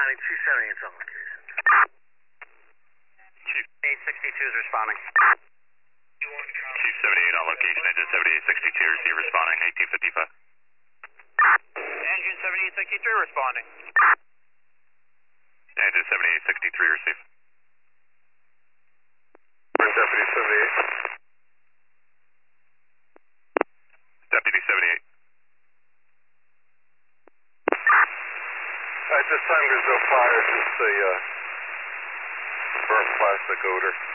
County, 278 is on location. Chief. 862 is responding. Chief 78 on location, engine 7862, receive responding, 1855. Engine 7863 responding. Engine 7863, receive. Deputy 78. Deputy 78. At this time, there's no fire, just a burnt plastic odor.